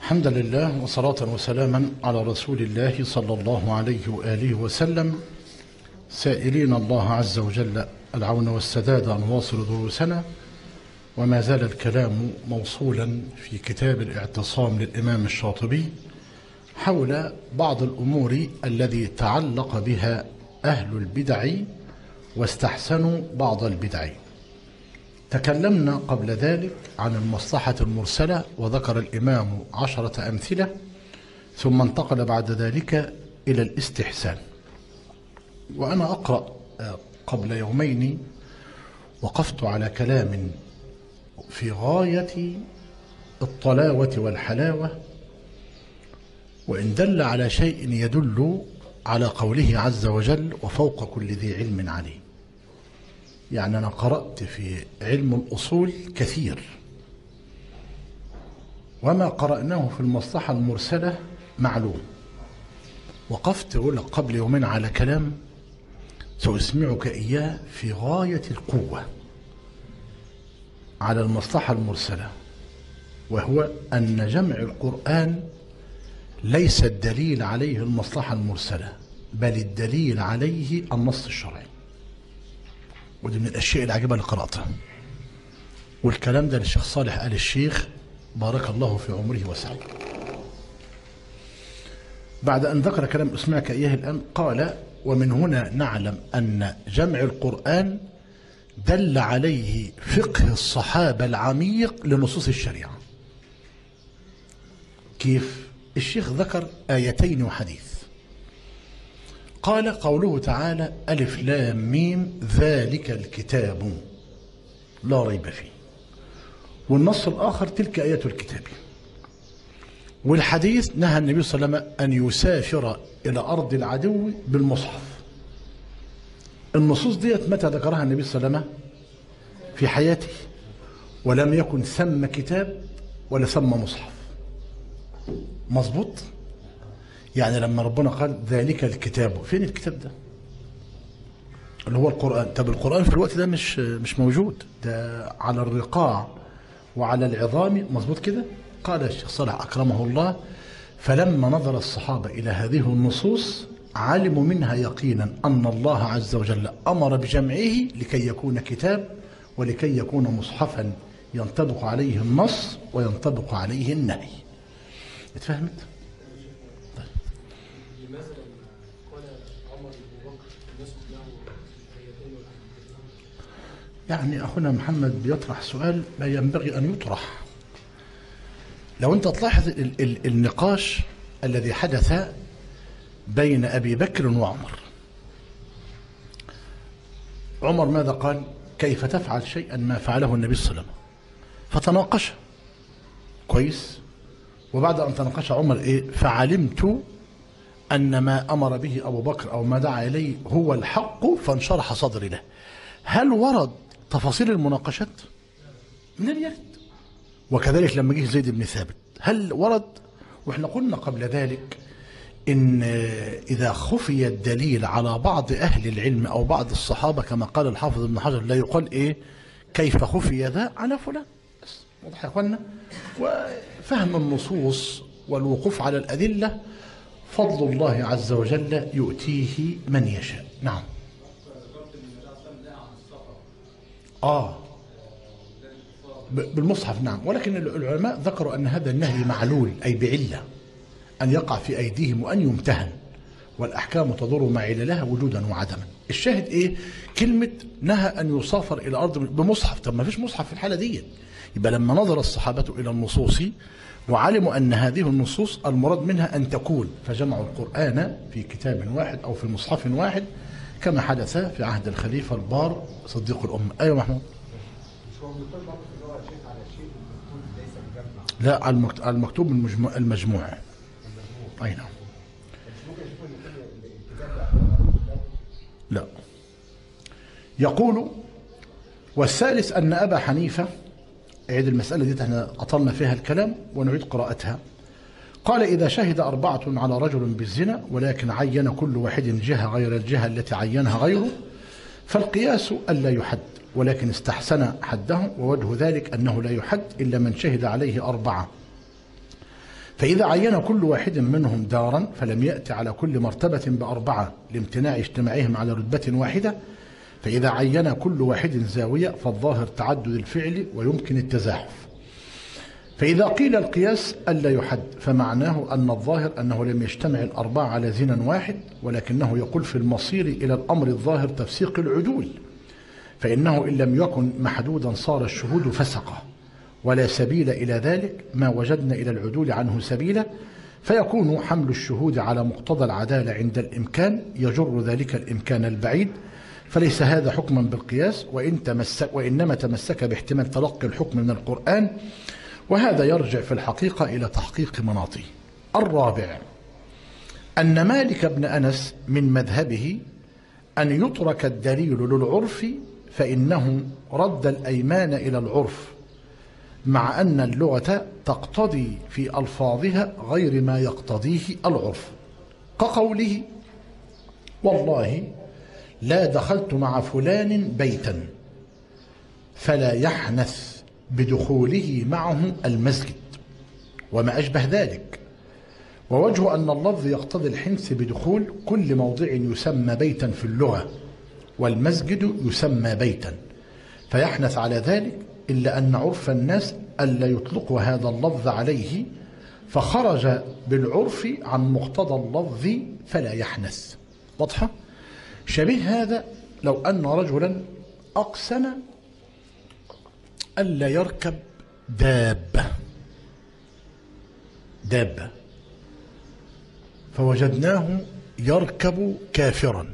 الحمد لله وصلاة وسلاما على رسول الله صلى الله عليه وآله وسلم، سائلين الله عز وجل العون والسداد أن نواصل دروسنا. وما زال الكلام موصولا في كتاب الاعتصام للإمام الشاطبي حول بعض الأمور الذي تعلق بها أهل البدع واستحسنوا بعض البدع. تكلمنا قبل ذلك عن المصلحة المرسلة وذكر الإمام 10 أمثلة، ثم انتقل بعد ذلك إلى الاستحسان. وأنا أقرأ قبل يومين وقفت على كلام في غاية الطلاوة والحلاوة، وإن دل على شيء يدل على قوله عز وجل وفوق كل ذي علم عليم. يعني أنا قرأت في علم الأصول كثير، وما قرأناه في المصلحة المرسلة معلوم. وقفت قبل يومين على كلام سأسمعك إياه في غاية القوة على المصلحة المرسلة، وهو أن جمع القرآن ليس الدليل عليه المصلحة المرسلة، بل الدليل عليه النص الشرعي. ودي من الأشياء العجيبة اللي قرأتها، والكلام ده للشيخ صالح آل الشيخ بارك الله في عمره وسعه. بعد أن ذكر كلام أسمعك إياه الآن قال: ومن هنا نعلم أن جمع القرآن دل عليه فقه الصحابة العميق لنصوص الشريعة. كيف؟ الشيخ ذكر آيتين وحديث. قال: قوله تعالى ألف لام ميم ذلك الكتاب لا ريب فيه، والنص الآخر تلك آيات الكتاب. والحديث نهى النبي صلى الله عليه وسلم أن يسافر إلى أرض العدو بالمصحف. النصوص ديت متى ذكرها النبي صلى الله عليه وسلم؟ في حياته، ولم يكن ثم كتاب ولا ثم مصحف. مظبوط؟ يعني لما ربنا قال ذلك الكتاب، فين الكتاب ده؟ اللي هو القرآن. طب القرآن في الوقت ده مش موجود، ده على الرقاع وعلى العظام. مظبوط كده؟ قال الشيخ صالح أكرمه الله: فلما نظر الصحابة إلى هذه النصوص علموا منها يقينا أن الله عز وجل أمر بجمعه لكي يكون كتاب ولكي يكون مصحفا ينطبق عليه النص وينطبق عليه النهي. اتفهمت؟ يعني أخونا محمد بيطرح سؤال لا ينبغي أن يطرح. لو أنت تلاحظ النقاش الذي حدث بين أبي بكر وعمر، عمر ماذا قال؟ كيف تفعل شيئا ما فعله النبي صلى الله عليه وسلم؟ فتناقش كويس. وبعد أن تناقش عمر فعلمت أن ما أمر به أبو بكر أو ما دعا إليه هو الحق فانشرح صدري له. هل ورد تفاصيل المناقشات؟ من اليد. وكذلك لما جه زيد بن ثابت هل ورد؟ واحنا قلنا قبل ذلك إن إذا خفي الدليل على بعض أهل العلم أو بعض الصحابة كما قال الحافظ ابن حجر لا يقال كيف خفي ذا على فلان. بس واضح يا اخوانا؟ وفهم النصوص والوقوف على الأدلة فضل الله عز وجل يؤتيه من يشاء. نعم. بالمصحف نعم، ولكن العلماء ذكروا أن هذا النهي معلول، أي بعلة أن يقع في أيديهم وأن يمتهن، والأحكام تدور مع عللها وجودا وعدما. الشاهد كلمة نهى أن يسافر إلى أرض بمصحف. طب ما فيش مصحف في الحالة دي. يبقى لما نظر الصحابة إلى النصوص وعلموا أن هذه النصوص المراد منها أن تكون، فجمعوا القرآن في كتاب واحد أو في مصحف واحد كما حدث في عهد الخليفة البار صديق الأمة. أيوة محمود. لا، المكتوب المجموع. أي نعم. لا. يقول: والثالث أن أبا حنيفة، عيد المسألة دي احنا أطلنا فيها الكلام ونعيد قراءتها. قال: إذا شهد 4 على رجل بالزنا ولكن عين كل واحد جهة غير الجهة التي عينها غيره فالقياس ألا يحد، ولكن استحسن حده، ووجه ذلك أنه لا يحد إلا من شهد عليه 4 فإذا عين كل واحد منهم دارا فلم يأتي على كل مرتبة بأربعة لامتناع اجتماعهم على رتبة واحدة، فإذا عين كل واحد زاوية فالظاهر تعدد الفعل ويمكن التزاحف. فإذا قيل القياس ألا يحد فمعناه أن الظاهر أنه لم يجتمع الأربعة على زنا واحد، ولكنه يقول في المصير إلى الأمر الظاهر تفسيق العدول، فإنه إن لم يكن محدودا صار الشهود فسقة ولا سبيل إلى ذلك، ما وجدنا إلى العدول عنه سبيلا، فيكون حمل الشهود على مقتضى العدالة عند الإمكان يجر ذلك الإمكان البعيد، فليس هذا حكما بالقياس وإنما تمسك باحتمال تلقي الحكم من القرآن، وهذا يرجع في الحقيقة إلى تحقيق مناطه. الرابع أن مالك بن أنس من مذهبه أن يترك الدليل للعرف، فإنه رد الأيمان إلى العرف، مع أن اللغة تقتضي في ألفاظها غير ما يقتضيه العرف، كقوله: والله لا دخلت مع فلان بيتا، فلا يحنث بدخوله معه المسجد، وما أشبه ذلك. ووجه أن اللفظ يقتضي الحنث بدخول كل موضع يسمى بيتا في اللغة، والمسجد يسمى بيتا، فيحنث على ذلك، إلا أن عرف الناس ألا يطلقوا هذا اللفظ عليه، فخرج بالعرف عن مقتضى اللفظ فلا يحنث. واضحة؟ شبيه هذا لو أن رجلا أقسم ألا يركب دابة فوجدناه يركب كافرا،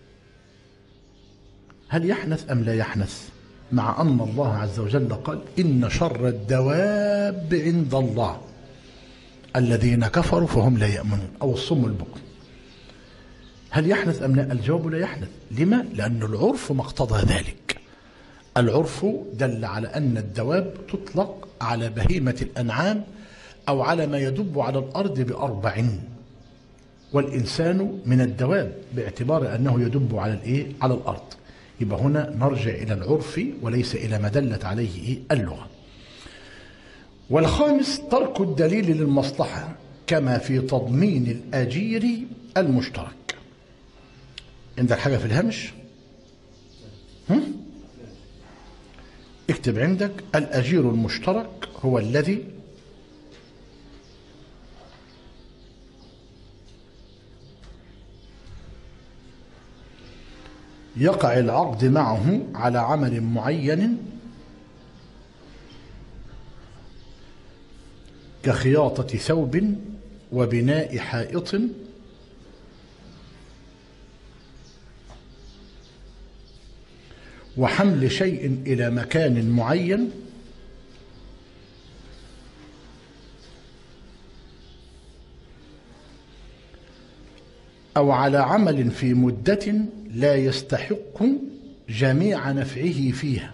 هل يحنث أم لا يحنث؟ مع أن الله عز وجل قال: إن شر الدواب عند الله الذين كفروا فهم لا يأمنون، أو الصم البكم. هل يحنث أم لا؟ الجواب لا يحنث. لما؟ لأن العرف ما اقتضى ذلك. العرف دل على أن الدواب تطلق على بهيمة الأنعام أو على ما يدب على الأرض بأربع، والإنسان من الدواب باعتبار أنه يدب على الأرض. يبقى هنا نرجع إلى العرف وليس إلى ما دلت عليه اللغة. والخامس ترك الدليل للمصلحة، كما في تضمين الأجير المشترك. عندك حاجة في الهامش؟ اكتب عندك: الأجير المشترك هو الذي يقع العقد معه على عمل معين كخياطة ثوب وبناء حائط وحمل شيء إلى مكان معين أو على عمل في مدة لا يستحق جميع نفعه فيها.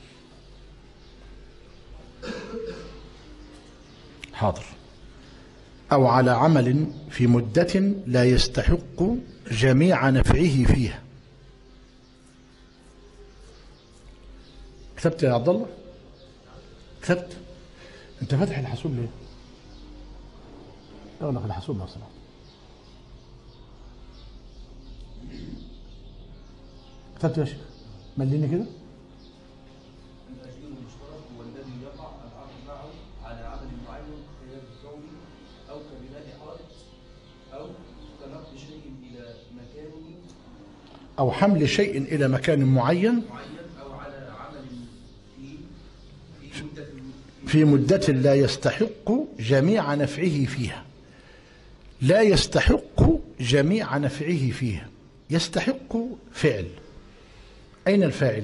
حاضر. أو على عمل في مدة لا يستحق جميع نفعه فيها. كتبت يا عبد الله؟ كتبت؟ أنت فاتح الحاسوب ليه؟ أقول لك الحاسوب لو سمحت. كتبت يا شيخ؟ مليني كده. الأجير المشترك هو الذي يقع العقد معه على عمل معين كخياطة ثوب أو كبناء حائط أو كنقل شيء إلى مكان أو حمل شيء إلى مكان معين أو على عمل في مدة لا يستحق جميع نفعه فيها. لا يستحق جميع نفعه فيها. يستحق فعل. أين الفاعل؟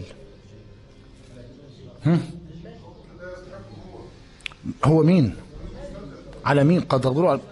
هو مين؟ على مين قد تقدروا على...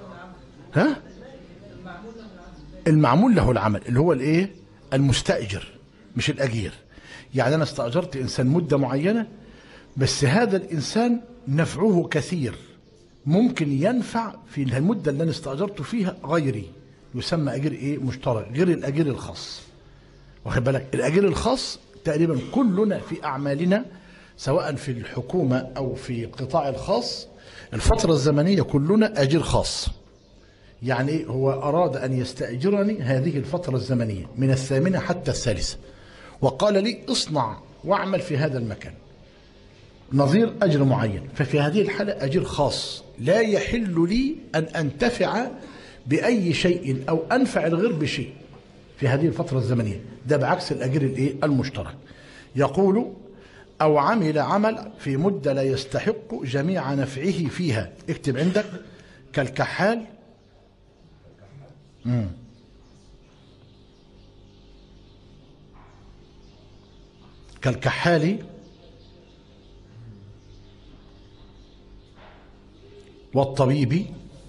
المعمول له العمل اللي هو الايه؟ المستأجر مش الأجير. يعني أنا استأجرت إنسان مدة معينة، بس هذا الإنسان نفعه كثير، ممكن ينفع في المدة اللي أنا استأجرته فيها غيري، يسمى أجير مشترك، غير الأجير الخاص. واخد بالك؟ الأجير الخاص تقريبا كلنا في أعمالنا سواء في الحكومة أو في القطاع الخاص الفترة الزمنية كلنا أجير خاص. يعني هو أراد أن يستأجرني هذه الفترة الزمنية من 8 حتى 3، وقال لي اصنع واعمل في هذا المكان نظير أجر معين. ففي هذه الحالة أجير خاص، لا يحل لي أن أنتفع بأي شيء أو أنفع الغير بشيء في هذه الفترة الزمنية. ده بعكس الأجير المشترك. يقول أو عمل عمل في مدة لا يستحق جميع نفعه فيها. اكتب عندك كالكحال. كالكحال والطبيب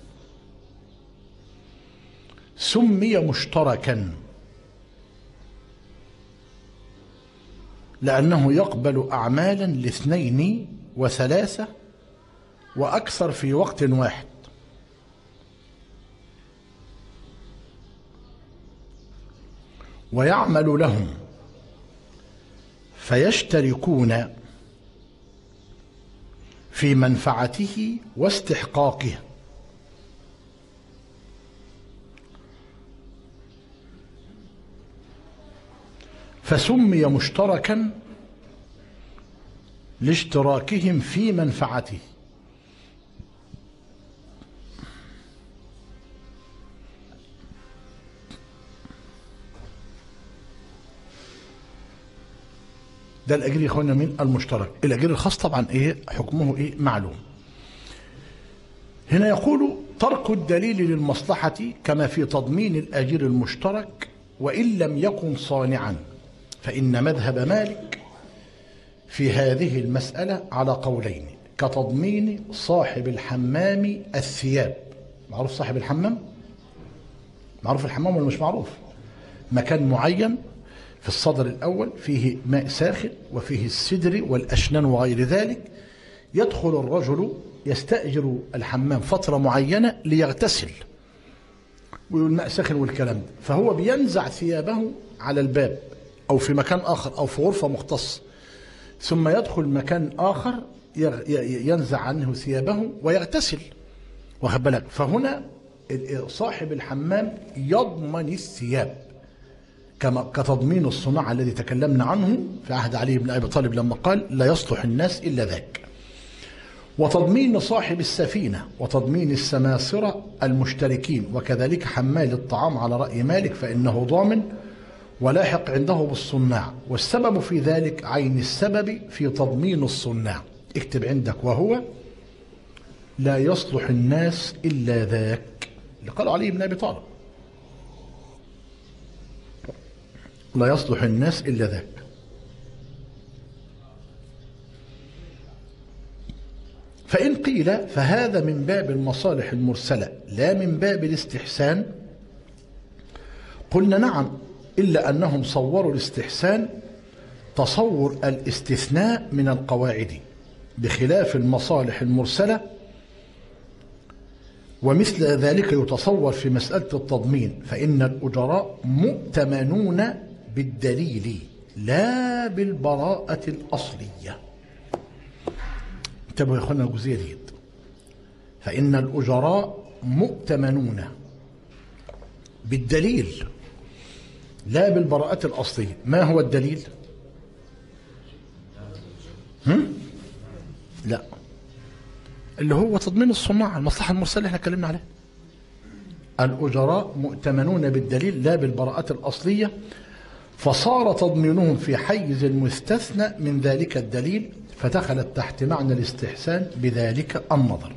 سمي مشتركا لأنه يقبل أعمالا ل2 و3 وأكثر في وقت واحد. ويعمل لهم فيشتركون في منفعته واستحقاقه. فسمي مشتركا لاشتراكهم في منفعته. ده الأجير يا اخوانا من المشترك. الأجير الخاص طبعا حكمه معلوم. هنا يقول ترك الدليل للمصلحة كما في تضمين الأجير المشترك وإن لم يكن صانعا، فإن مذهب مالك في هذه المسألة على قولين: كتضمين صاحب الحمام الثياب. معروف صاحب الحمام؟ معروف الحمام ولا مش معروف؟ مكان معين في الصدر الأول فيه ماء ساخن وفيه السدر والأشنان وغير ذلك، يدخل الرجل يستأجر الحمام فترة معينة ليغتسل والماء ساخن والكلام ده، فهو بينزع ثيابه على الباب أو في مكان آخر أو في غرفة مختصة، ثم يدخل مكان آخر ينزع عنه ثيابه ويغتسل. واخد بالك؟ فهنا صاحب الحمام يضمن الثياب كتضمين الصناعة الذي تكلمنا عنه في عهد علي بن أبي طالب لما قال لا يصلح الناس إلا ذاك. وتضمين صاحب السفينة وتضمين السماسرة المشتركين، وكذلك حمال الطعام على رأي مالك فإنه ضامن ولاحق عنده بالصناع، والسبب في ذلك عين السبب في تضمين الصناع. اكتب عندك وهو لا يصلح الناس إلا ذاك اللي قالوا علي بن أبي طالب، لا يصلح الناس إلا ذاك. فإن قيل فهذا من باب المصالح المرسلة لا من باب الاستحسان، قلنا نعم، إلا أنهم صوروا الاستحسان تصور الاستثناء من القواعد بخلاف المصالح المرسلة، ومثل ذلك يتصور في مسألة التضمين، فإن الأجراء مؤتمنون بالدليل لا بالبراءة الأصلية. انتبهوا يا اخوانا الجزئية دي. فإن الأجراء مؤتمنون بالدليل لا بالبراءة الأصلية. ما هو الدليل؟ لا، اللي هو تضمين الصناع، المصلحة المرسلة اللي احنا اتكلمنا عليها. الأجراء مؤتمنون بالدليل لا بالبراءة الأصلية، فصار تضمينهم في حيز المستثنى من ذلك الدليل، فدخلت تحت معنى الاستحسان بذلك النظر.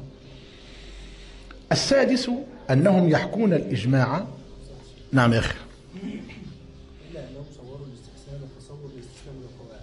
السادس أنهم يحكون الإجماع. نعم يا أخي. إلا أنهم صوروا الاستحسان وتصور الاستثناء من القواعد.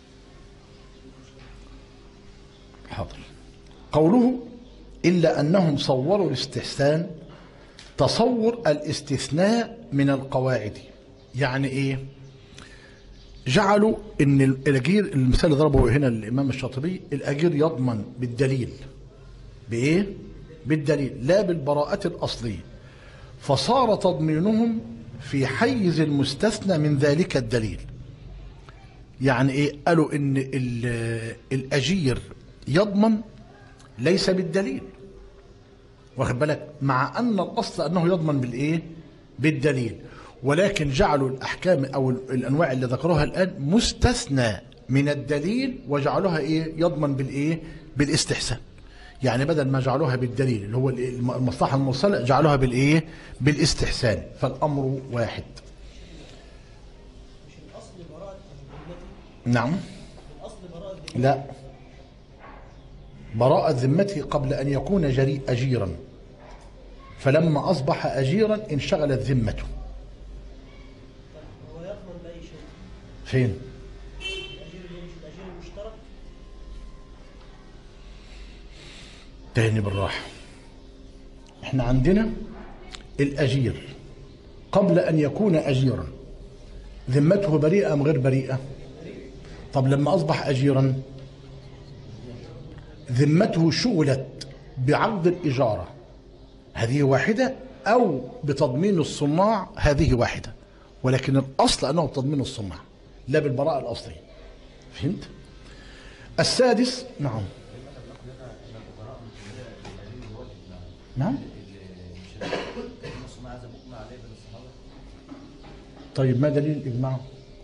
حاضر. قوله إلا أنهم صوروا الاستحسان تصور الاستثناء من القواعد، يعني إيه؟ جعلوا ان الاجير، المثال اللي ضربه هنا الامام الشاطبي، الاجير يضمن بالدليل. بايه؟ بالدليل لا بالبراءة الاصلية، فصار تضمينهم في حيز المستثنى من ذلك الدليل. يعني ايه؟ قالوا ان الاجير يضمن ليس بالدليل، واخد بالك، مع أن الأصل أنه يضمن بالإيه؟ بالدليل، ولكن جعلوا الأحكام أو الأنواع اللي ذكروها الآن مستثنى من الدليل، وجعلوها إيه؟ يضمن بالإيه؟ بالاستحسان. يعني بدل ما جعلوها بالدليل اللي هو المصلحة المرسلة، جعلوها بالإيه؟ بالاستحسان. فالأمر واحد. مش الأصل براءة ذمتي؟ نعم. الأصل براءة ذمتي؟ لا، براءة ذمته قبل أن يكون أجيرا، فلما أصبح أجيرا انشغلت ذمته. هو يضمن بأي شيء؟ فين؟ الأجير اللي مش الأجير المشترك؟ تاني بالراحة. احنا عندنا الأجير قبل أن يكون أجيرا ذمته بريئة أم غير بريئة؟ طب لما أصبح أجيرا ذمته شغلت بعقد الإجارة، هذه واحدة، أو بتضمين الصناع، هذه واحدة، ولكن الأصل أنه تضمين الصناع لا بالبراءة الأصلية. فهمت؟ السادس. نعم. نعم. طيب ما دليل الإجماع؟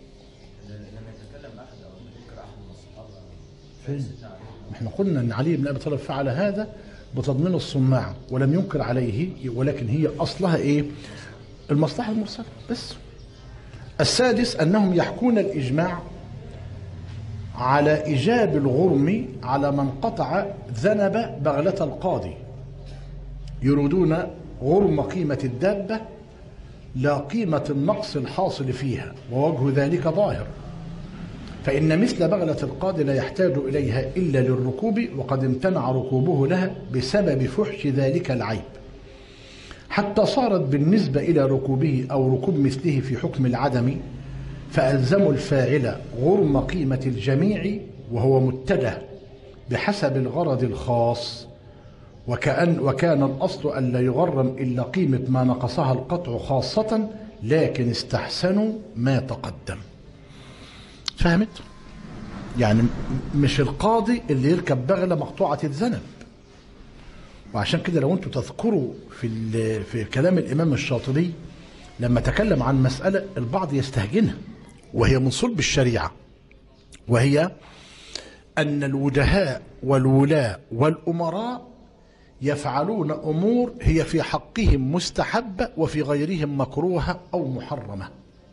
فين؟ احنا قلنا ان علي بن ابي طالب فعل هذا بتضمين الصناع ولم ينكر عليه، ولكن هي اصلها ايه؟ المصلحه المرسله بس. السادس انهم يحكون الاجماع على ايجاب الغرم على من قطع ذنب بغله القاضي، يريدون غرم قيمه الدابه لا قيمه النقص الحاصل فيها، ووجه ذلك ظاهر، فإن مثل بغلة القاضي لا يحتاج إليها إلا للركوب، وقد امتنع ركوبه لها بسبب فحش ذلك العيب، حتى صارت بالنسبة إلى ركوبه أو ركوب مثله في حكم العدم، فألزموا الفاعل غرم قيمة الجميع وهو متجه بحسب الغرض الخاص، وكان الأصل أن لا يغرم إلا قيمة ما نقصها القطع خاصة، لكن استحسنوا ما تقدم. فهمت؟ يعني مش القاضي اللي يركب بغلة مقطوعة الذنب. وعشان كده لو انتم تذكروا في كلام الإمام الشاطبي لما تكلم عن مسألة البعض يستهجنها وهي من صلب الشريعة، وهي أن الوجهاء والولاة والأمراء يفعلون أمور هي في حقهم مستحبة وفي غيرهم مكروهة أو محرمة.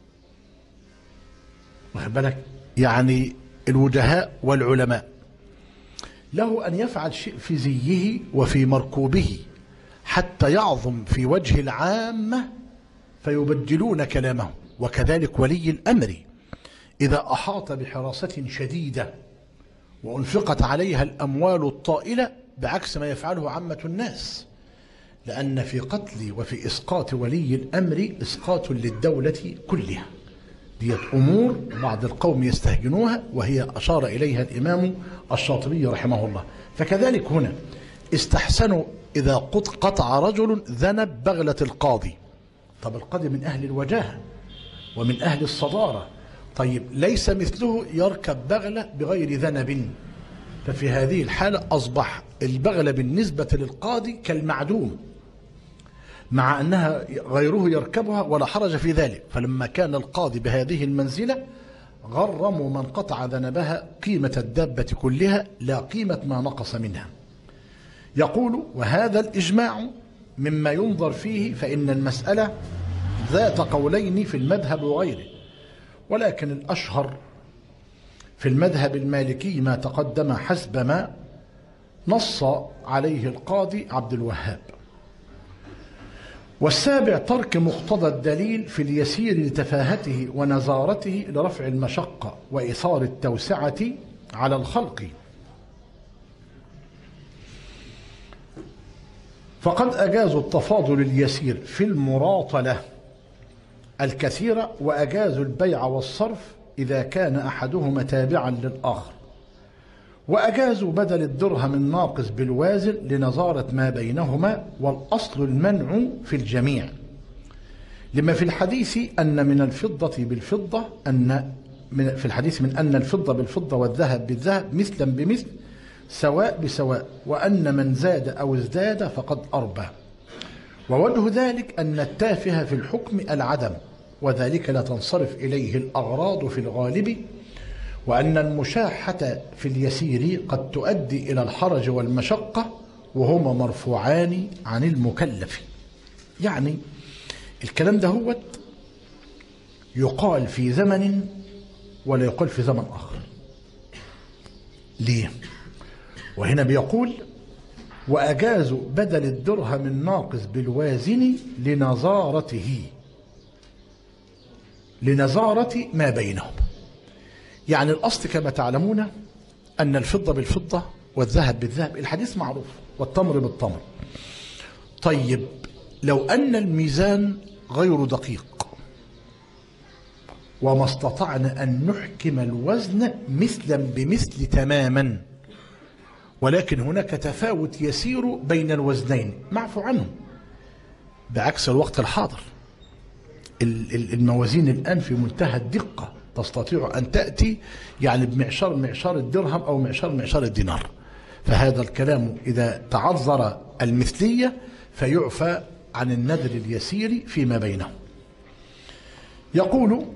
واخد بالك؟ يعني الوجهاء والعلماء له أن يفعل شيء في زيه وفي مركوبه حتى يعظم في وجه العامة فيبدلون كلامه، وكذلك ولي الأمر إذا أحاط بحراسة شديدة وأنفقت عليها الأموال الطائلة بعكس ما يفعله عامة الناس، لأن في قتل وفي إسقاط ولي الأمر إسقاط للدولة كلها. ديت أمور بعض القوم يستهجنوها، وهي أشار إليها الإمام الشاطبي رحمه الله. فكذلك هنا استحسنوا إذا قطع رجل ذنب بغلة القاضي. طب القاضي من أهل الوجاهة ومن أهل الصدارة، طيب ليس مثله يركب بغلة بغير ذنب، ففي هذه الحالة أصبح البغلة بالنسبة للقاضي كالمعدوم، مع أنها غيره يركبها ولا حرج في ذلك. فلما كان القاضي بهذه المنزلة غرموا من قطع ذنبها قيمة الدابة كلها لا قيمة ما نقص منها. يقول: وهذا الإجماع مما ينظر فيه، فإن المسألة ذات قولين في المذهب وغيره، ولكن الأشهر في المذهب المالكي ما تقدم حسب ما نص عليه القاضي عبد الوهاب. والسابع ترك مقتضى الدليل في اليسير لتفاهته ونزارته لرفع المشقة وإيثار التوسعة على الخلق، فقد أجازوا التفاضل اليسير في المراطلة الكثيرة، وأجازوا البيع والصرف إذا كان أحدهما تابعا للآخر، وأجازوا بدل الدرهم الناقص بالوازن لنظارة ما بينهما، والأصل المنع في الجميع، لما في الحديث أن من الفضة بالفضة في الحديث من أن الفضة بالفضة والذهب بالذهب مثلا بمثل، سواء بسواء، وأن من زاد أو ازداد فقد أربى. ووجه ذلك أن التافه في الحكم العدم، وذلك لا تنصرف إليه الأغراض في الغالب، وأن المشاحة في اليسير قد تؤدي إلى الحرج والمشقة، وهما مرفوعان عن المكلف. يعني الكلام ده هو يقال في زمن ولا يقال في زمن آخر. ليه؟ وهنا بيقول وأجازوا بدل الدرهم الناقص بالوازن لنظارة ما بينهم. يعني الأصل كما تعلمون أن الفضة بالفضة والذهب بالذهب، الحديث معروف، والتمر بالتمر. طيب لو أن الميزان غير دقيق وما استطعنا أن نحكم الوزن مثلا بمثل تماما، ولكن هناك تفاوت يسير بين الوزنين معفو عنه، بعكس الوقت الحاضر الموازين الآن في منتهى الدقة، تستطيع أن تأتي يعني بمعشار الدرهم أو معشار الدينار. فهذا الكلام إذا تعذر المثلية فيعفى عن النذر اليسير فيما بينهم. يقول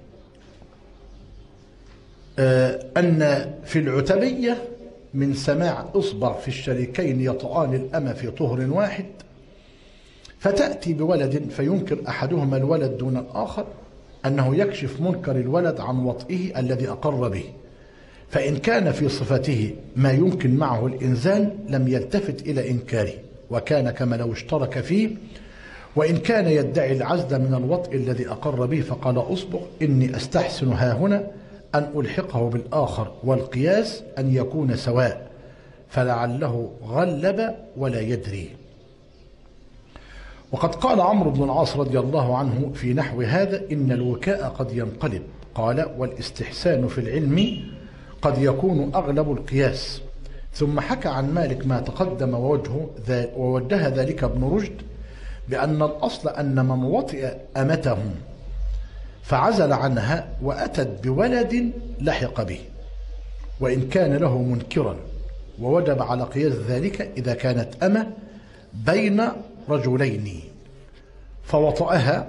أن في العتبية من سماع إصبع في الشريكين يطعان الأمة في طهر واحد، فتأتي بولد فينكر أحدهما الولد دون الآخر، أنه يكشف منكر الولد عن وطئه الذي أقر به، فإن كان في صفته ما يمكن معه الإنزال لم يلتفت إلى إنكاره، وكان كما لو اشترك فيه. وإن كان يدعي العزل من الوطء الذي أقر به فقال أصبغ إني أستحسن هاهنا أن ألحقه بالآخر، والقياس أن يكون سواء، فلعله غلب ولا يدري. وقد قال عمرو بن العاص رضي الله عنه في نحو هذا إن الوكاء قد ينقلب، قال والاستحسان في العلم قد يكون أغلب القياس. ثم حكى عن مالك ما تقدم ووجه ذلك ابن رشد بأن الأصل أن من وطئ أمته فعزل عنها وأتت بولد لحق به، وإن كان له منكرا، ووجب على قياس ذلك إذا كانت أمة بين رجلين فوطئها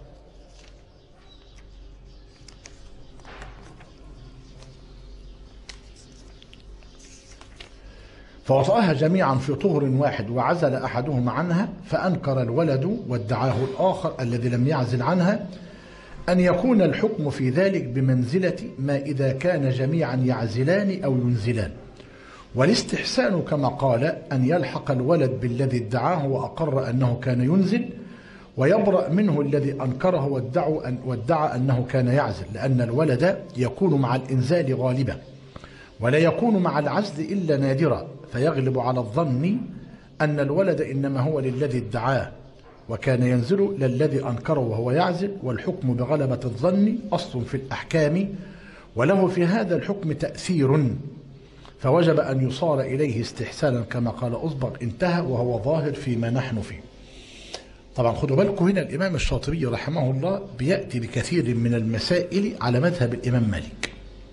جميعا في طهر واحد وعزل أحدهم عنها فأنكر الولد وادعاه الآخر الذي لم يعزل عنها، أن يكون الحكم في ذلك بمنزلة ما إذا كان جميعا يعزلان أو ينزلان. والاستحسان كما قال أن يلحق الولد بالذي ادعاه وأقر أنه كان ينزل، ويبرأ منه الذي أنكره وادعى أنه كان يعزل، لأن الولد يكون مع الإنزال غالبا ولا يكون مع العزل إلا نادرا، فيغلب على الظن أن الولد إنما هو للذي ادعاه وكان ينزل للذي أنكره وهو يعزل. والحكم بغلبة الظن أصل في الأحكام، وله في هذا الحكم تأثير، فوجب أن يصار إليه استحسانا كما قال أصبغ، انتهى، وهو ظاهر فيما نحن فيه. طبعا خدوا بالكم هنا الإمام الشاطبي رحمه الله بيأتي بكثير من المسائل على مذهب الإمام مالك،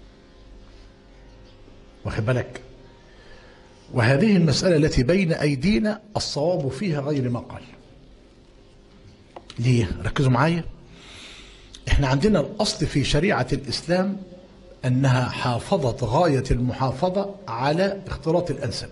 واخد بالك؟ وهذه المسألة التي بين أيدينا الصواب فيها غير ما قال. ليه؟ ركزوا معايا. احنا عندنا الأصل في شريعة الإسلام أنها حافظت غاية المحافظة على اختلاط الأنساب،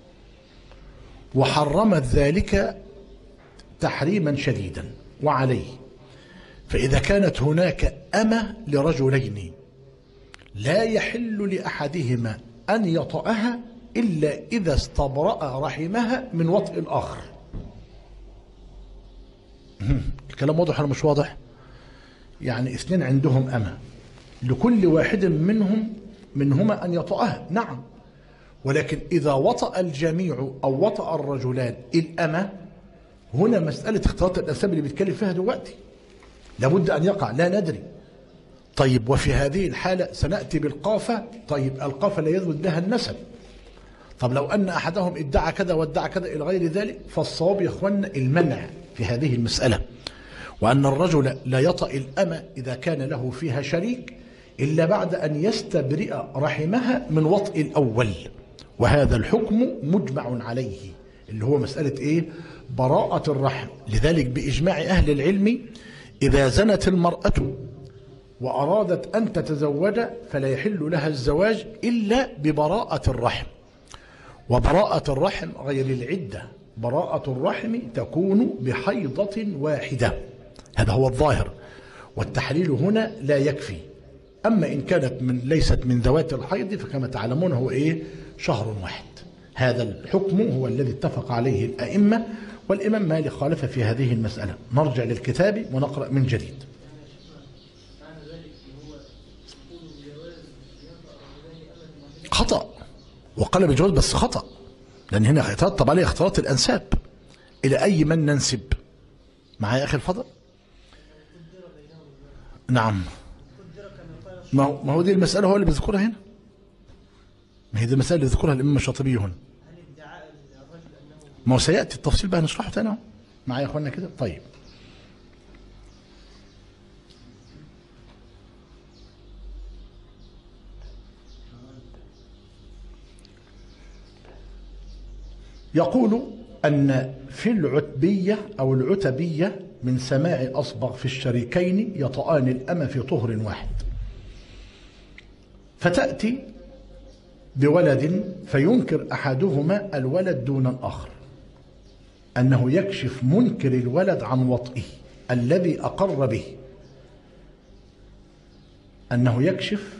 وحرمت ذلك تحريما شديدا. وعليه فإذا كانت هناك أمة لرجلين لا يحل لأحدهما أن يطأها إلا إذا استبرأ رحمها من وطء الآخر. الكلام واضح ولا مش واضح؟ يعني اثنين عندهم أمة، لكل واحد منهما أن يطأها، نعم، ولكن إذا وطأ الجميع أو وطأ الرجلان الأمة، هنا مسألة اختلاط الأنساب اللي بيتكلم فيها دلوقتي لابد أن يقع، لا ندري. طيب وفي هذه الحالة سنأتي بالقافة. طيب القافة لا يثبت بها النسب. طب لو أن أحدهم ادعى كذا وادعى كذا إلى غير ذلك، فالصواب يا إخواننا المنع في هذه المسألة، وأن الرجل لا يطأ الأمة إذا كان له فيها شريك إلا بعد أن يستبرئ رحمها من وطء الأول، وهذا الحكم مجمع عليه، اللي هو مسألة إيه؟ براءة الرحم. لذلك بإجماع أهل العلم إذا زنت المرأة وأرادت أن تتزوج فلا يحل لها الزواج إلا ببراءة الرحم. وبراءة الرحم غير العدة، براءة الرحم تكون بحيضة واحدة، هذا هو الظاهر، والتحليل هنا لا يكفي. أما إن كانت ليست من ذوات الحيض فكما تعلمون هو إيه؟ شهر واحد. هذا الحكم هو الذي اتفق عليه الأئمة، والإمام مالك خالف في هذه المسألة. نرجع للكتاب ونقرأ من جديد. خطأ، وقال بجواز بس خطأ، لأن هنا يترتب عليه اختلاط الأنساب. إلى أي من ننسب؟ معايا أخي الفضل؟ نعم، ما هو دي المسألة هو اللي بيذكرها هنا، ما هي دي المسألة اللي ذكرها الإمام الشاطبي هنا. ما هو سيأتي التفصيل بقى نشرحه تاني. معايا يا أخوانا كده؟ طيب، يقول أن في العتبية أو العتبية من سماع أصبغ في الشريكين يطآن الأمة في طهر واحد، فتأتي بولد فينكر أحدهما الولد دون الآخر، أنه يكشف منكر الولد عن وطئه الذي أقر به، أنه يكشف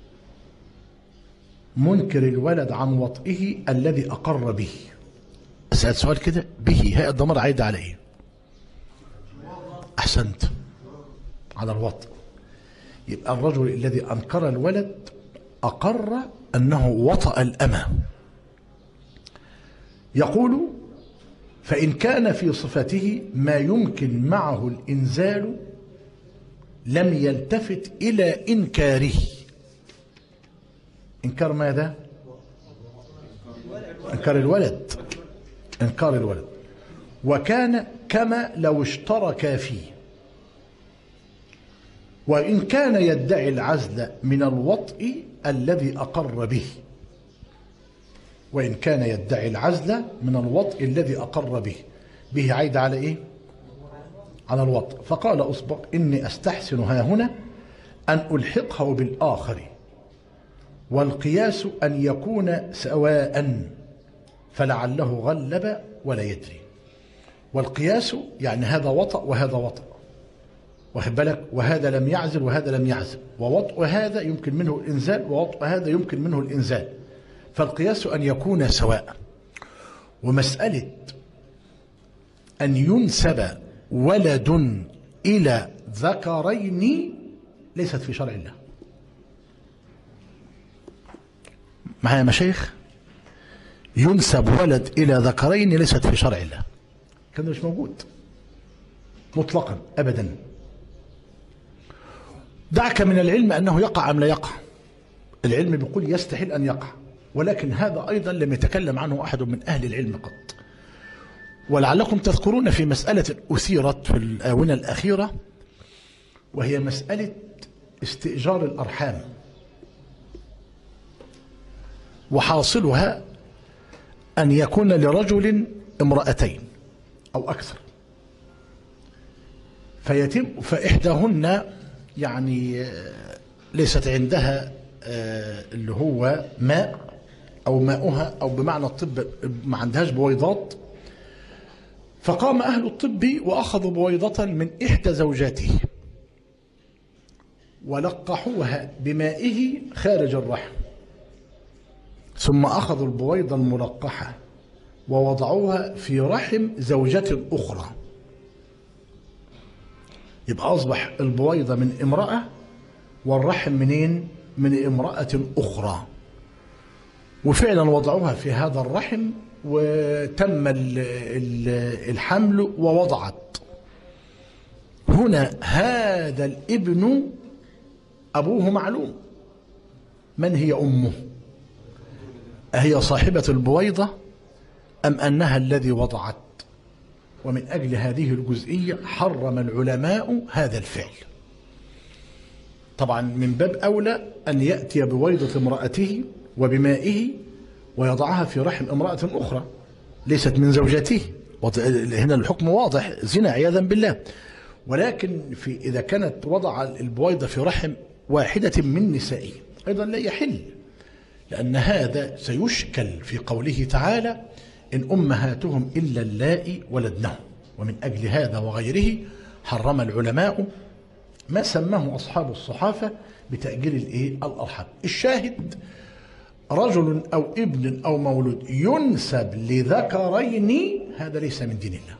منكر الولد عن وطئه الذي أقر به. أسأل سؤال كده، به هاء الضمير عايد على إيه؟ أحسنت، على الوطء. يبقى الرجل الذي أنكر الولد أقر أنه وطأ الأمة. يقول فإن كان في صفته ما يمكن معه الإنزال لم يلتفت إلى إنكاره. إنكار ماذا؟ إنكار الولد، إنكار الولد. وكان كما لو اشتركا فيه. وإن كان يدعي العزل من الوطء الذي أقر به، وإن كان يدعي العزل من الوطء الذي أقر به، به عيد على إيه؟ على الوطء. فقال أصبغ إني أستحسن ها هنا أن ألحقه بالآخر، والقياس أن يكون سواء، فلعله غلب ولا يدري. والقياس يعني هذا وطأ وهذا وطأ، واخد بالك، وهذا لم يعزل وهذا لم يعزل، ووطء هذا يمكن منه الإنزال ووطء هذا يمكن منه الإنزال، فالقياس أن يكون سواء. ومسألة أن ينسب ولد إلى ذكرين ليست في شرع الله. معايا مشايخ؟ ينسب ولد إلى ذكرين ليست في شرع الله، كان مش موجود مطلقا أبدا. دعك من العلم أنه يقع أم لا يقع، العلم بيقول يستحيل أن يقع، ولكن هذا أيضا لم يتكلم عنه أحد من أهل العلم قط. ولعلكم تذكرون في مسألة أثيرت في الآونة الأخيرة، وهي مسألة استئجار الأرحام، وحاصلها أن يكون لرجل امرأتين أو أكثر، فإحداهن يعني ليست عندها اللي هو ماء أو ماؤها، أو بمعنى الطب ما عندهاش بويضات، فقام أهل الطب وأخذوا بويضة من إحدى زوجاته ولقحوها بمائه خارج الرحم، ثم أخذوا البويضة الملقحة ووضعوها في رحم زوجة أخرى. يبقى أصبح البويضة من امرأة والرحم منين؟ من امرأة أخرى. وفعلا وضعوها في هذا الرحم وتم الحمل ووضعت. هنا هذا الابن أبوه معلوم، من هي أمه؟ أهي صاحبة البويضة أم أنها الذي وضعت؟ ومن أجل هذه الجزئية حرم العلماء هذا الفعل. طبعا من باب أولى أن يأتي بويضة امرأته وبمائه ويضعها في رحم امرأة أخرى ليست من زوجته، هنا الحكم واضح، زنا عياذا بالله. ولكن إذا كانت وضع البويضة في رحم واحدة من نسائه أيضا لا يحل، لأن هذا سيشكل في قوله تعالى: إن أمهاتهم إلا اللائي ولدنهم. ومن أجل هذا وغيره حرم العلماء ما سماه أصحاب الصحافة بتأجيل الأرحام. الشاهد: رجل أو ابن أو مولود ينسب لذكرين، هذا ليس من دين الله،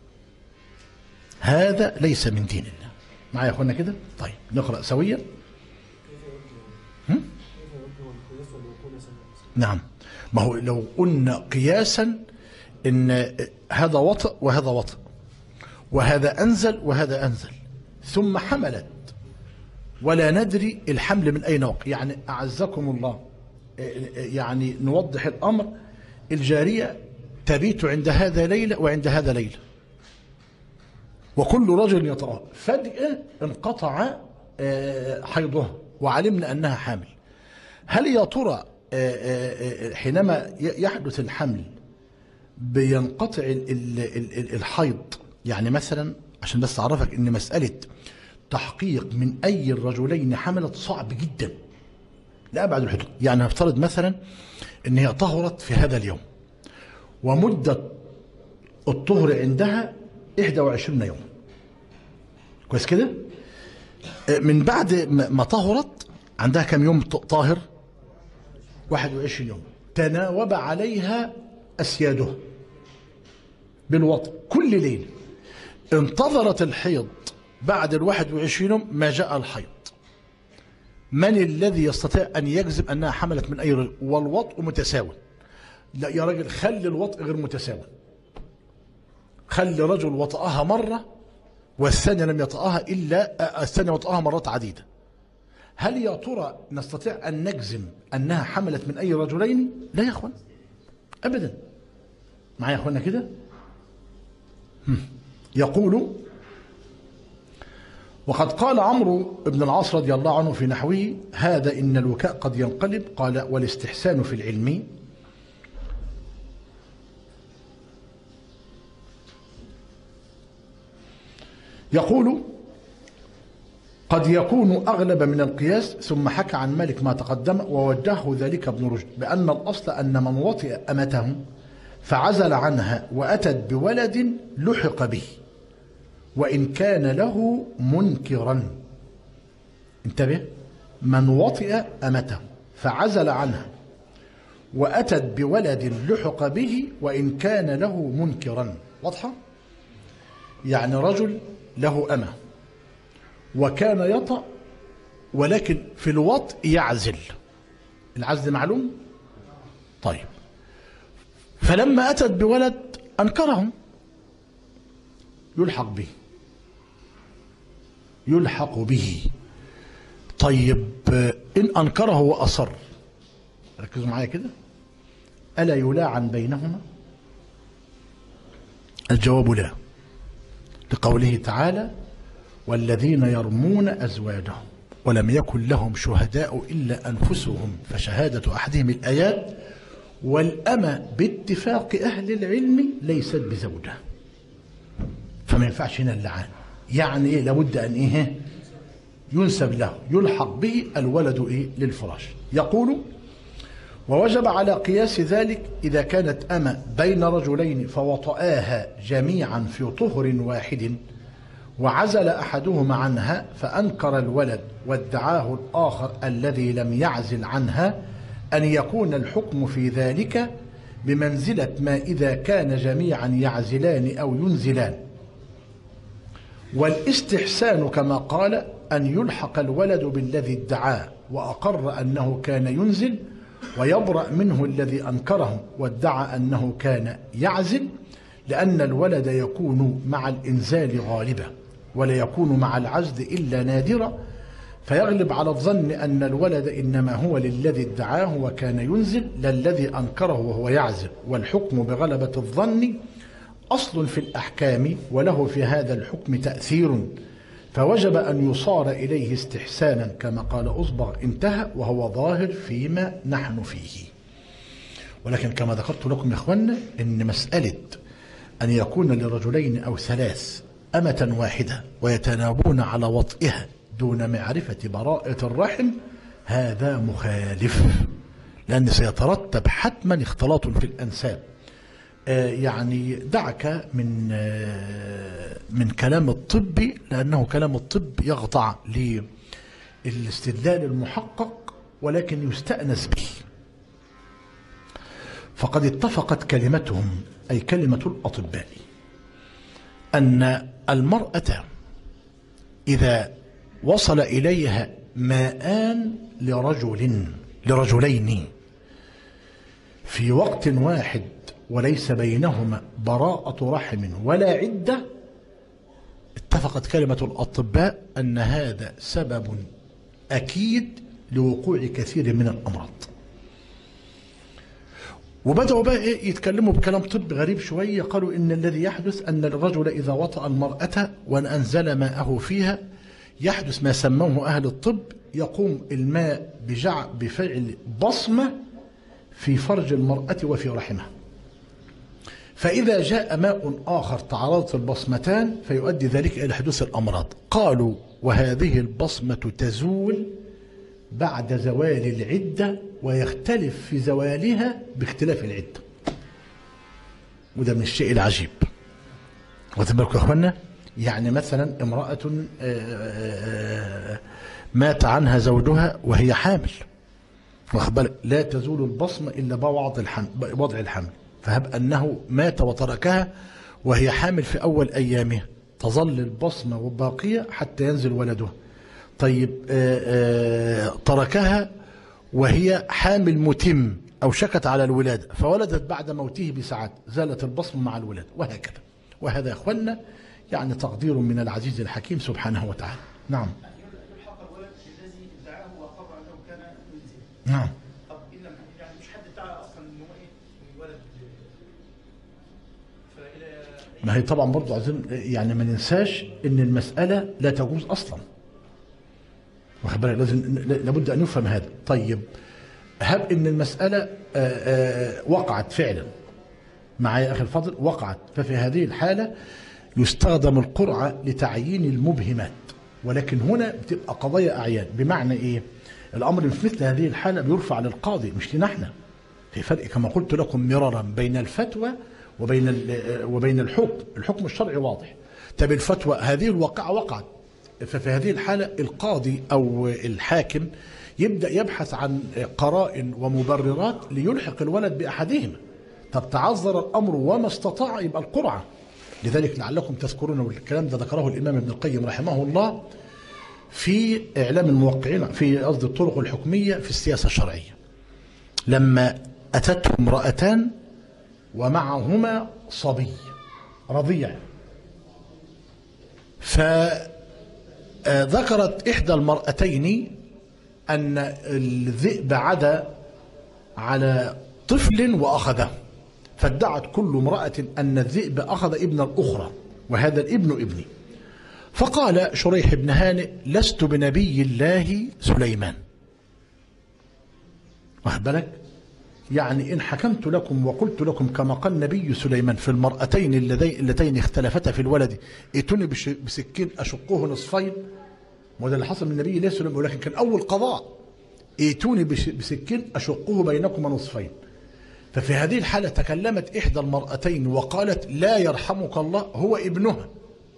هذا ليس من دين الله. معايا يا أخوانا كده؟ طيب نقرأ سويا. نعم، ما هو لو قلنا قياسا إن هذا وطئ وهذا وطئ، وهذا أنزل وهذا أنزل، ثم حملت ولا ندري الحمل من أين وقع، يعني أعزكم الله، يعني نوضح الأمر: الجارية تبيت عند هذا ليلة وعند هذا ليلة، وكل رجل يطأها، فجأة انقطع حيضها وعلمنا أنها حامل. هل يا ترى حينما يحدث الحمل بينقطع الحيض؟ يعني مثلا عشان بس أعرفك أن مسألة تحقيق من أي الرجلين حملت صعب جدا لأبعد الحدود. يعني نفترض مثلا أن هي طهرت في هذا اليوم، ومدة الطهر عندها 21 يوم، كويس كده؟ من بعد ما طهرت عندها كم يوم طاهر؟ 21 يوم. تناوب عليها أسيادها بالوطء كل ليلة، انتظرت الحيض بعد 21 يوم ما جاء الحيض. من الذي يستطيع أن يجزم أنها حملت من أي رجل والوطء متساوي؟ لا يا راجل، خلي الوطء غير متساوي، خلي رجل وطأها مرة والثانية لم يطأها إلا الثانية وطأها مرات عديدة. هل يا ترى نستطيع أن نجزم أنها حملت من أي رجلين؟ لا يا أخوان أبدا. معايا يا أخوانا كده؟ يقول: وقد قال عمرو بن العاص رضي الله عنه في نحوه: هذا إن الوكاء قد ينقلب. قال: والاستحسان في العلم يقول: قد يكون أغلب من القياس. ثم حكى عن مالك ما تقدم، ووجهه ذلك ابن رشد بأن الأصل أن من وطئ أمته فعزل عنها وأتت بولد لحق به وإن كان له منكرا. انتبه: من وطئ أمته فعزل عنها وأتت بولد لحق به وإن كان له منكرا. واضحة؟ يعني رجل له أمة وكان يطأ، ولكن في الوطء يعزل. العزل معلوم؟ طيب، فلما أتت بولد أنكرهم، يلحق به، يلحق به. طيب إن أنكره وأصر، ركزوا معايا كده، ألا يلاعن بينهما؟ الجواب لا، لقوله تعالى: والذين يرمون أزواجهم ولم يكن لهم شهداء إلا أنفسهم فشهادة أحدهم الآيات. والأمة باتفاق أهل العلم ليست بزوجة، فما ينفعش هنا اللعان. يعني إيه؟ لابد أن إيه؟ ينسب له، يلحق به الولد إيه؟ للفراش. يقول: ووجب على قياس ذلك إذا كانت أمة بين رجلين فوطآها جميعا في طهر واحد وعزل أحدهما عنها فأنكر الولد وادعاه الآخر الذي لم يعزل عنها، أن يكون الحكم في ذلك بمنزلة ما إذا كان جميعا يعزلان أو ينزلان. والاستحسان كما قال أن يلحق الولد بالذي ادعاه وأقر أنه كان ينزل، ويبرأ منه الذي أنكره وادعى أنه كان يعزل، لأن الولد يكون مع الإنزال غالبا ولا يكون مع العزل إلا نادرا، فيغلب على الظن أن الولد إنما هو للذي ادعاه وكان ينزل لا الذي أنكره وهو يعزل. والحكم بغلبة الظن أصل في الأحكام وله في هذا الحكم تأثير، فوجب أن يصار إليه استحسانا كما قال أصبغ. انتهى، وهو ظاهر فيما نحن فيه. ولكن كما ذكرت لكم يا إخوانا إن مسألة أن يكون لرجلين أو ثلاث أمة واحدة ويتناوبون على وطئها دون معرفة براءة الرحم هذا مخالف، لأن سيترتب حتما اختلاط في الأنساب. يعني دعك من كلام الطب، لأنه كلام الطب يخضع للاستدلال المحقق ولكن يستأنس به. فقد اتفقت كلمتهم أي كلمة الأطباء أن المرأة إذا وصل إليها ماءان لرجلين في وقت واحد وليس بينهما براءة رحم ولا عدة، اتفقت كلمة الأطباء أن هذا سبب أكيد لوقوع كثير من الأمراض. وبدأوا بقى يتكلموا بكلام طب غريب شوية، قالوا إن الذي يحدث أن الرجل إذا وطأ المرأة وأنزل ماءه فيها يحدث ما سموه أهل الطب، يقوم الماء بفعل بصمة في فرج المرأة وفي رحمها، فإذا جاء ماء آخر تعارضت البصمتان فيؤدي ذلك إلى حدوث الأمراض. قالوا وهذه البصمة تزول بعد زوال العدة، ويختلف في زوالها باختلاف العدة، وده من الشيء العجيب. واخدين بالكم يا اخوانا؟ يعني مثلا امرأة مات عنها زوجها وهي حامل، واخد بالك، لا تزول البصمة إلا بوضع الحمل، فهب أنه مات وتركها وهي حامل في أول أيامها، تظل البصمة باقية حتى ينزل ولدها. طيب تركها وهي حامل متم أو شكت على الولادة فولدت بعد موته بساعات، زالت البصمة مع الولادة، وهكذا. وهذا يا أخوانا يعني تقدير من العزيز الحكيم سبحانه وتعالى. نعم. يلحق الولد الذي ادعاه وقر انه كان منزلا. نعم. طب ان لم يعني مش حد ادعى اصلا انه ايه الولد، فالى ما هي طبعا برضه عايزين يعني ما ننساش ان المسألة لا تجوز اصلا، واخد بالك، لابد ان يفهم هذا. طيب هب ان المسألة وقعت فعلا معايا يا اخي الفاضل، وقعت، ففي هذه الحالة يستخدم القرعة لتعيين المبهمات، ولكن هنا بتبقى قضايا أعيان. بمعنى إيه؟ الأمر في مثل هذه الحالة بيرفع للقاضي مش لنا احنا. في فرق كما قلت لكم مرارا بين الفتوى وبين الحكم. الحكم الشرعي واضح. طب الفتوى هذه الواقعة وقعت، ففي هذه الحالة القاضي أو الحاكم يبدأ يبحث عن قرائن ومبررات ليلحق الولد بأحدهما. طب تعذر الأمر وما استطاع يبقى القرعة. لذلك لعلكم تذكرون، والكلام ده ذكره الإمام ابن القيم رحمه الله في إعلام الموقعين في قصد الطرق الحكمية في السياسة الشرعية، لما أتته امرأتان ومعهما صبي رضيع، فذكرت إحدى المرأتين أن الذئب عدا على طفل وأخذه، فادعت كل امرأة أن الذئب أخذ ابن الأخرى وهذا الابن ابني. فقال شريح بن هانئ لست بنبي الله سليمان. واخد بالك؟ يعني إن حكمت لكم وقلت لكم كما قال نبي سليمان في المرأتين اللتين اختلفتا في الولد ائتوني بسكين أشقوه نصفين، وده اللي حصل من نبي الله سليمان، ولكن كان أول قضاء ائتوني بسكين أشقوه بينكما نصفين. ففي هذه الحالة تكلمت إحدى المرأتين وقالت لا يرحمك الله هو ابنها،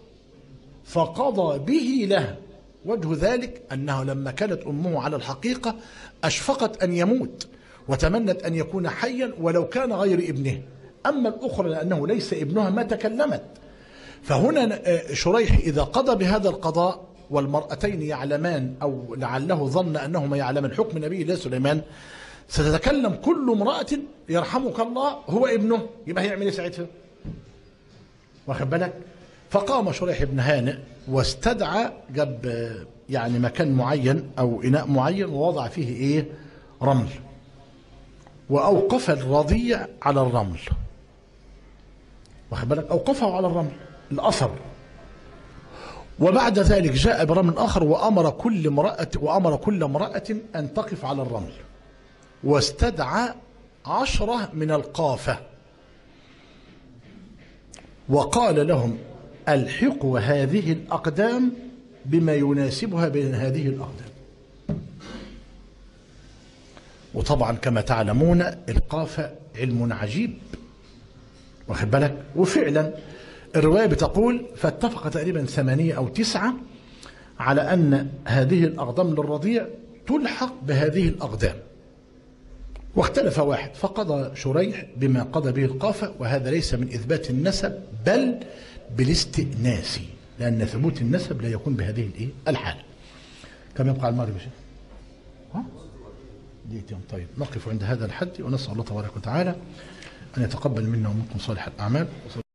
فقضى به لها. وجه ذلك أنه لما كانت أمه على الحقيقة أشفقت أن يموت وتمنت أن يكون حيا ولو كان غير ابنه، أما الأخرى لأنه ليس ابنها ما تكلمت. فهنا شريح إذا قضى بهذا القضاء والمرأتين يعلمان أو لعله ظن أنهما يعلمان حكم نبي الله سليمان، ستتكلم كل امرأة يرحمك الله هو ابنه، يبقى هيعمل ايه ساعتها؟ واخد بالك؟ فقام شريح بن هانئ واستدعى، جاب يعني مكان معين أو إناء معين ووضع فيه إيه؟ رمل، وأوقف الرضيع على الرمل. واخد بالك؟ أوقفه على الرمل الأثر. وبعد ذلك جاء برمل آخر وأمر كل امرأة أن تقف على الرمل، واستدعى 10 من القافة، وقال لهم ألحقوا هذه الأقدام بما يناسبها بين هذه الأقدام. وطبعا كما تعلمون القافة علم عجيب، واخد بالك. وفعلا الرواية بتقول فاتفق تقريبا 8 أو 9 على أن هذه الأقدام للرضيع تلحق بهذه الأقدام، واختلف واحد فقضى شريح بما قضى به القافة، وهذا ليس من إثبات النسب بل بالاستئناس، لأن ثبوت النسب لا يكون بهذه الحالة. كم يبقى على المغرب يا شيخ؟ ها؟ دقيقتين. طيب نقف عند هذا الحد، ونسأل الله تبارك وتعالى أن يتقبل منا ومنكم صالح الأعمال.